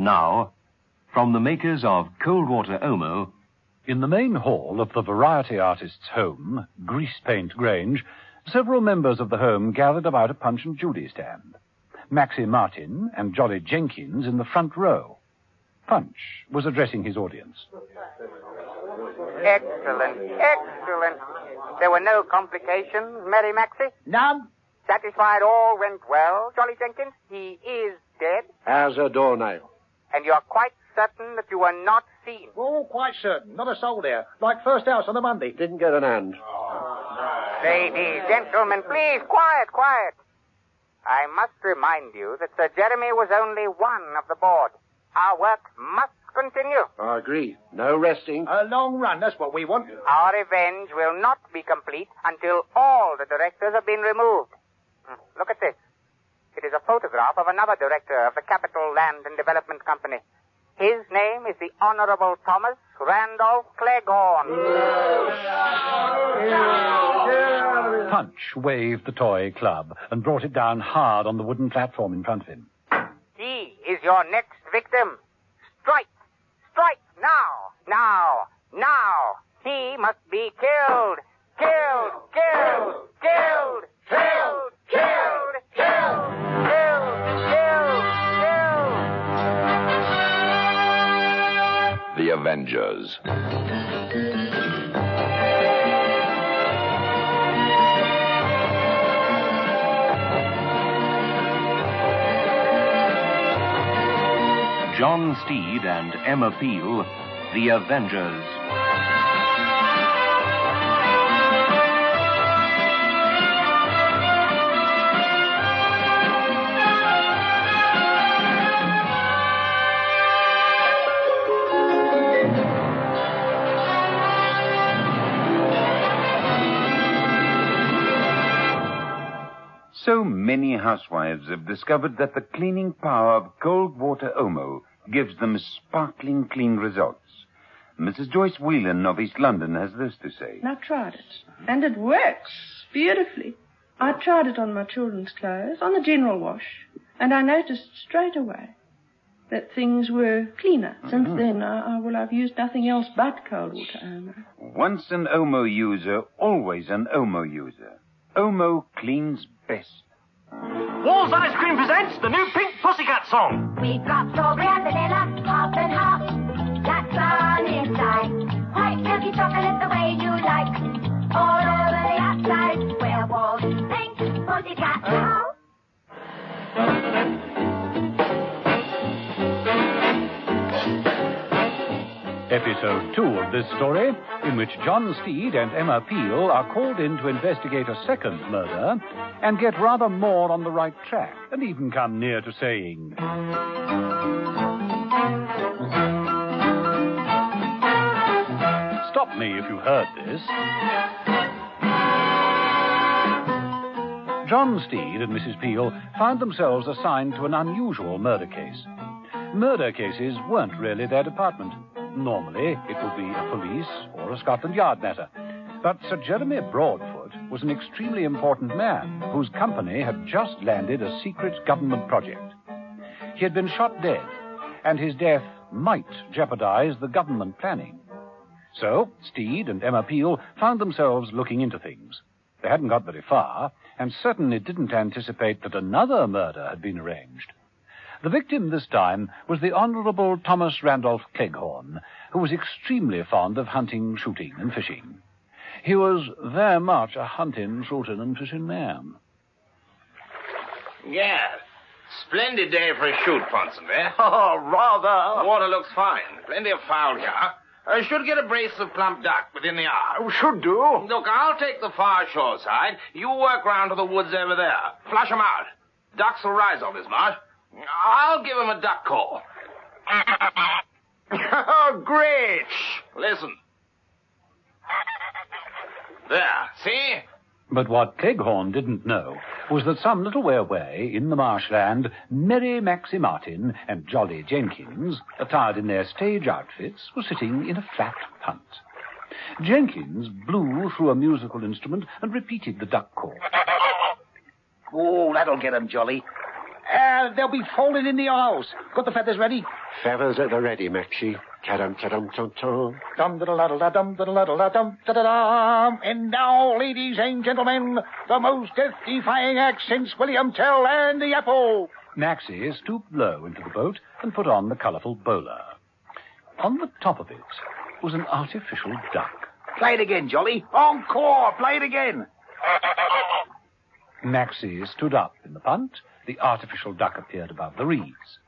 now, from the makers of Cold Water Omo... In the main hall of the Variety Artist's home, Greasepaint Grange, several members of the home gathered about a Punch and Judy stand. Maxie Martin and Jolly Jenkins in the front row. Punch was addressing his audience. Excellent, excellent. There were no complications, Mary Maxie? None. Satisfied all went well, Jolly Jenkins? He is dead? As a doornail. And you're quite certain that you were not seen? Oh, quite certain. Not a soul there. Like first house on the Monday. Didn't get an hand. Ladies, gentlemen, please, quiet, quiet. I must remind you that Sir Jeremy was only one of the board. Our work must continue. I agree. No resting. A long run, that's what we want. Our revenge will not be complete until all the directors have been removed. Look at this. It is a photograph of another director of the Capital Land and Development Company. His name is the Honorable Thomas Randolph Cleghorn. Punch waved the toy club and brought it down hard on the wooden platform in front of him. He is your next victim. Strike! Strike! Now! He must be killed! Killed! Killed! Killed! Killed! Killed! Killed! The Avengers. John Steed and Emma Peel, The Avengers. So many housewives have discovered that the cleaning power of Cold Water Omo gives them sparkling clean results. Mrs. Joyce Whelan of East London has this to say. I tried it, and it works beautifully. I tried it on my children's clothes, on the general wash, and I noticed straight away that things were cleaner. Since then, I've used nothing else but Cold Water Omo. Once an Omo user, always an Omo user. Omo cleans best. Walls Ice Cream presents the new Pink Pussycat song. We've got strawberry and vanilla, half and half. That's fun inside. White milky chocolate the way you like. All over the outside, where walls Pink Pussycat now. Episode 2 of this story, in which John Steed and Emma Peel are called in to investigate a second murder and get rather more on the right track, and even come near to saying... Stop me if you heard this. John Steed and Mrs. Peel found themselves assigned to an unusual murder case. Murder cases weren't really their department. Normally, it would be a police or a Scotland Yard matter. But Sir Jeremy Broadfoot was an extremely important man whose company had just landed a secret government project. He had been shot dead, and his death might jeopardize the government planning. So, Steed and Emma Peel found themselves looking into things. They hadn't got very far, and certainly didn't anticipate that another murder had been arranged. The victim this time was the Honourable Thomas Randolph Cleghorn, who was extremely fond of hunting, shooting, and fishing. He was very much a hunting, shooting, and fishing man. Yes. Splendid day for a shoot, Ponsonby. Oh, rather. Water looks fine. Plenty of fowl here. I should get a brace of plump duck within the hour. Should do. Look, I'll take the far shore side. You work round to the woods over there. Flush 'em out. Ducks will rise on this marsh. I'll give 'em a duck call. Oh, great. Listen. There, see? But what Cleghorn didn't know was that some little way away, in the marshland, merry Maxie Martin and Jolly Jenkins, attired in their stage outfits, were sitting in a flat punt. Jenkins blew through a musical instrument and repeated the duck call. Oh, that'll get him, Jolly. They'll be falling in the aisles. Got the feathers ready? Feathers at the ready, Maxie. Ta-dum-ta-dum-tum-tum. Dum-da-da-da-da-dum-da-da-da-dum-da-da-dum. And now, ladies and gentlemen, the most death-defying act since William Tell and the apple. Maxie stooped low into the boat and put on the colourful bowler. On the top of it was an artificial duck. Play it again, Jolly. Encore! Play it again. Maxie stood up in the punt. The artificial duck appeared above the reeds.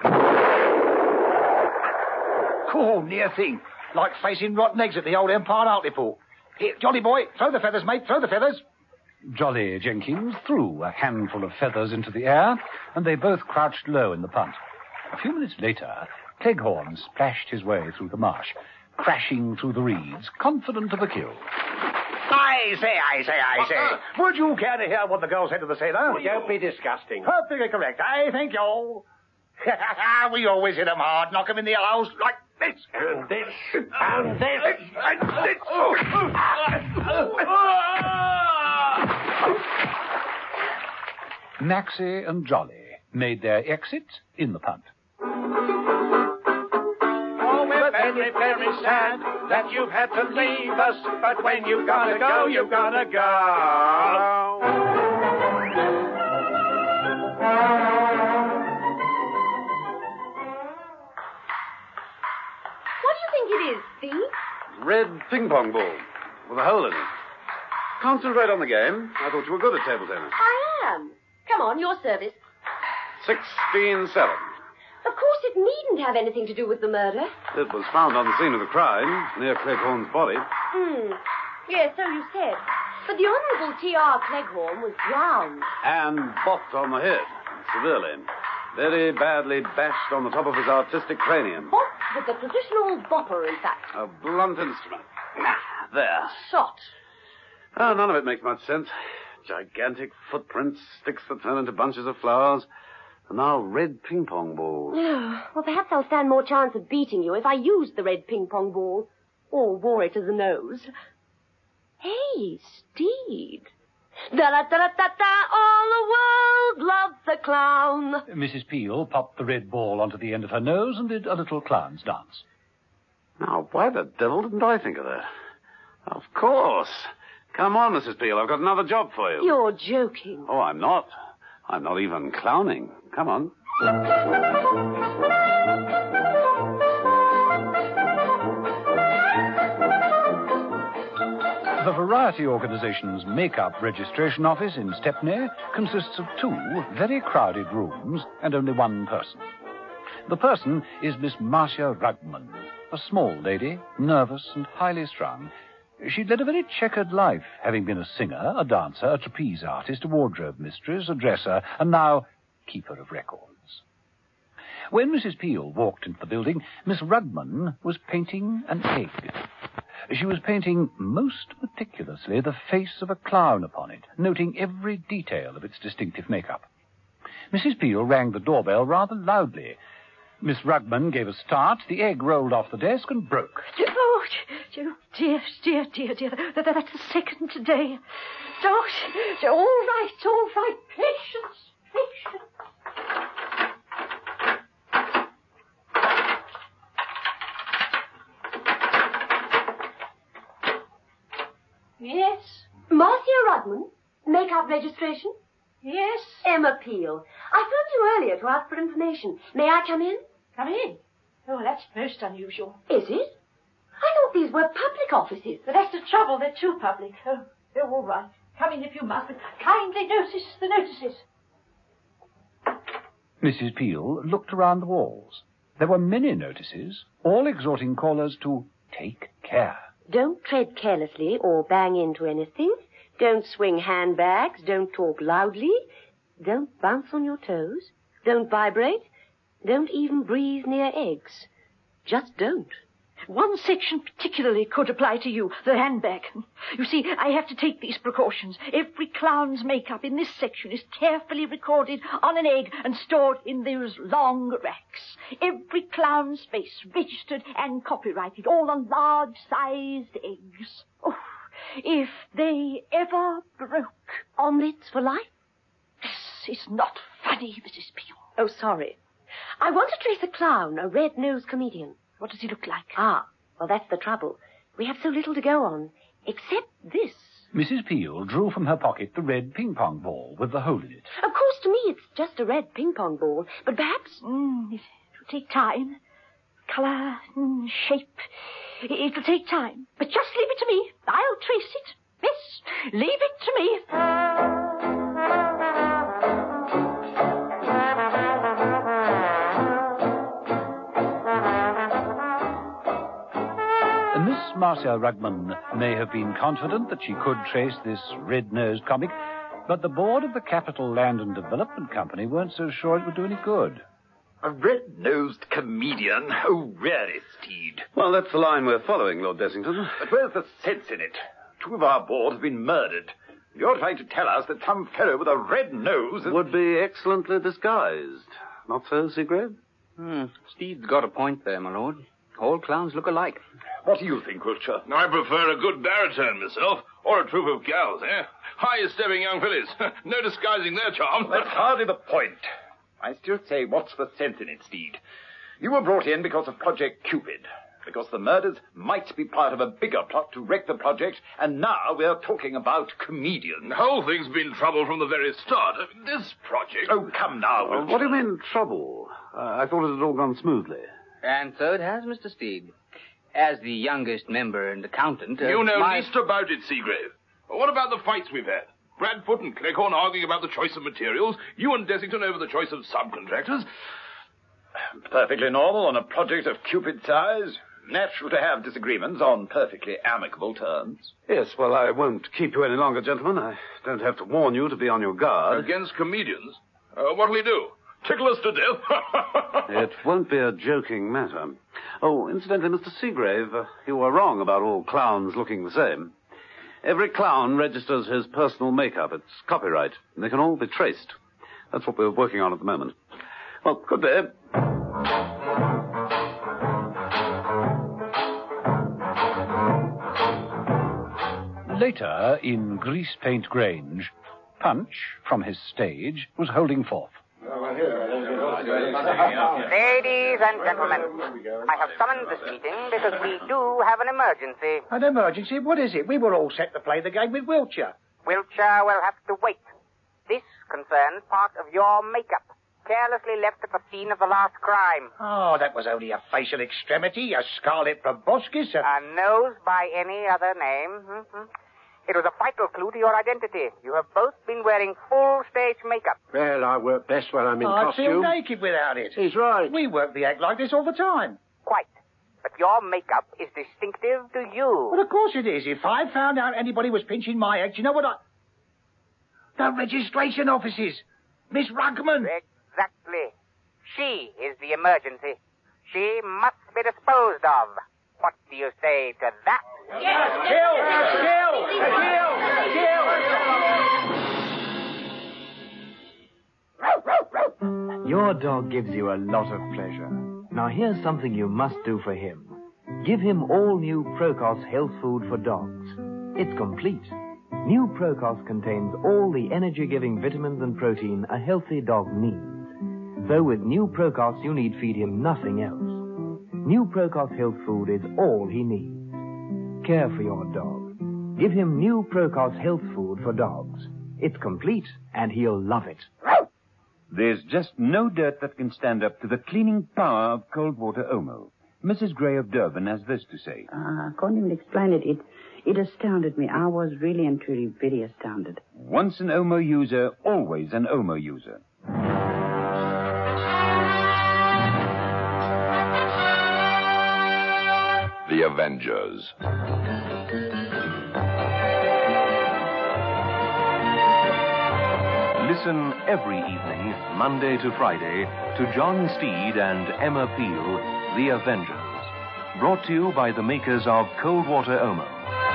Cool, near thing. Like facing rotten eggs at the old Empire Art Depot. Here, Jolly boy, throw the feathers, mate, throw the feathers. Jolly Jenkins threw a handful of feathers into the air, and they both crouched low in the punt. A few minutes later, Cleghorn splashed his way through the marsh, crashing through the reeds, confident of a kill. I say. Would you care to hear what the girl said to the sailor? Oh, don't be disgusting. Perfectly correct. I thank you. We always hit 'em hard, knock 'em in the elbows like this. And this. And this. And this. Maxie and Jolly made their exit in the punt. Oh, we're very, very sad that you've had to leave us, but when you've gotta go, you've gotta go. What do you think it is, Steve? Red ping-pong ball with a hole in it. Concentrate on the game. I thought you were good at table tennis. I am. Come on, your service. 16-7. Of course, it needn't have anything to do with the murder. It was found on the scene of the crime, near Cleghorn's body. Yes, so you said. But the Honourable T.R. Cleghorn was drowned. And bopped on the head, severely. Very badly bashed on the top of his artistic cranium. Bopped with the traditional bopper, in fact. A blunt instrument. There. Shot. Oh, none of it makes much sense. Gigantic footprints, sticks that turn into bunches of flowers, and now red ping-pong balls. Well, perhaps I'll stand more chance of beating you if I used the red ping-pong ball. Or wore it as a nose. Hey, Steve. Da-da-da-da-da-da, all the world loves a clown. Mrs. Peel popped the red ball onto the end of her nose and did a little clown's dance. Now, why the devil didn't I think of that? Of course. Come on, Mrs. Peel, I've got another job for you. You're joking. Oh, I'm not. I'm not even clowning. Come on. The Variety Organization's makeup registration office in Stepney consists of 2 very crowded rooms and only one person. The person is Miss Marcia Rugman, a small lady, nervous and highly strung. She'd led a very checkered life, having been a singer, a dancer, a trapeze artist, a wardrobe mistress, a dresser, and now keeper of records. When Mrs. Peel walked into the building, Miss Rugman was painting an egg. She was painting most meticulously the face of a clown upon it, noting every detail of its distinctive makeup. Mrs. Peel rang the doorbell rather loudly. Miss Rugman gave a start, the egg rolled off the desk and broke. Oh, dear. That's the second today. Oh, all right. Patience. Yes? Marcia Rugman, makeup registration? Yes? Emma Peel. I phoned you earlier to ask for information. May I come in? Come in? Oh, that's most unusual. Is it? I thought these were public offices. But that's the trouble. They're too public. Oh, they're all right. Come in if you must, but kindly notice the notices. Mrs. Peel looked around the walls. There were many notices, all exhorting callers to take care. Don't tread carelessly or bang into anything. Don't swing handbags. Don't talk loudly. Don't bounce on your toes. Don't vibrate. Don't even breathe near eggs. Just don't. One section particularly could apply to you, the handbag. You see, I have to take these precautions. Every clown's makeup in this section is carefully recorded on an egg and stored in those long racks. Every clown's face registered and copyrighted, all on large-sized eggs. Oh, if they ever broke. Omelettes for life? This is not funny, Mrs. Peel. Oh, sorry. I want to trace a clown, a red-nosed comedian. What does he look like? Ah, well, that's the trouble. We have so little to go on, except this. Mrs. Peel drew from her pocket the red ping-pong ball with the hole in it. Of course, to me, it's just a red ping-pong ball, but perhaps... It will take time. Colour, shape. It will take time. But just leave it to me. I'll trace it. Yes, leave it to me. Miss Marcia Rugman may have been confident that she could trace this red-nosed comic, but the board of the Capital Land and Development Company weren't so sure it would do any good. A red-nosed comedian? Oh, really, Steed? Well, that's the line we're following, Lord Dessington. But where's the sense in it? 2 of our board have been murdered. You're trying to tell us that some fellow with a red nose... would be excellently disguised. Not so, Seagrave? Steve's got a point there, my lord. All clowns look alike. What do you think, Wiltshire? I prefer a good baritone myself, or a troupe of gals, eh? High-stepping young fillies. No disguising their charms. That's hardly the point. I still say, what's the sense in it, Steed? You were brought in because of Project Cupid, because the murders might be part of a bigger plot to wreck the project, and now we're talking about comedians. The whole thing's been trouble from the very start. This project... Oh, come now, Wiltshire. What do you mean, trouble? I thought it had all gone smoothly. And so it has, Mr. Steed. As the youngest member and accountant... you know least about it, Seagrave. What about the fights we've had? Bradford and Cleghorn arguing about the choice of materials, you and Dessington over the choice of subcontractors. Perfectly normal on a project of Cupid size. Natural to have disagreements on perfectly amicable terms. Yes, well, I won't keep you any longer, gentlemen. I don't have to warn you to be on your guard. Against comedians? What'll he do? Tickle us to death? It won't be a joking matter. Oh, incidentally, Mr. Seagrave, you were wrong about all clowns looking the same. Every clown registers his personal makeup. It's copyright. And they can all be traced. That's what we're working on at the moment. Well, good day. Later, in Greasepaint Grange, Punch, from his stage, was holding forth. Ladies and gentlemen, I have summoned this meeting because we do have an emergency. An emergency? What is it? We were all set to play the game with Wiltshire. Wiltshire will have to wait. This concerns part of your makeup, carelessly left at the scene of the last crime. Oh, that was only a facial extremity, a scarlet proboscis, a nose by any other name. It was a vital clue to your identity. You have both been wearing full stage makeup. Well, I work best when I'm in costume. I feel naked without it. He's right. We work the act like this all the time. Quite. But your makeup is distinctive to you. Well, of course it is. If I found out anybody was pinching my act, you know what The registration offices. Miss Rugman. Exactly. She is the emergency. She must be disposed of. What do you say to that? Yes, kill! Your dog gives you a lot of pleasure. Now here's something you must do for him. Give him all new Procos health food for dogs. It's complete. New Procos contains all the energy-giving vitamins and protein a healthy dog needs. So with New Procos, you need feed him nothing else. New Procos health food is all he needs. Care for your dog. Give him New Procos health food for dogs. It's complete, and he'll love it. There's just no dirt that can stand up to the cleaning power of cold water Omo. Mrs. Gray of Durban has this to say. I can't even explain it. It astounded me. I was really and truly very astounded. Once an Omo user, always an Omo user. The Avengers. Listen every evening, Monday to Friday, to John Steed and Emma Peel, The Avengers. Brought to you by the makers of Cold Water Omo.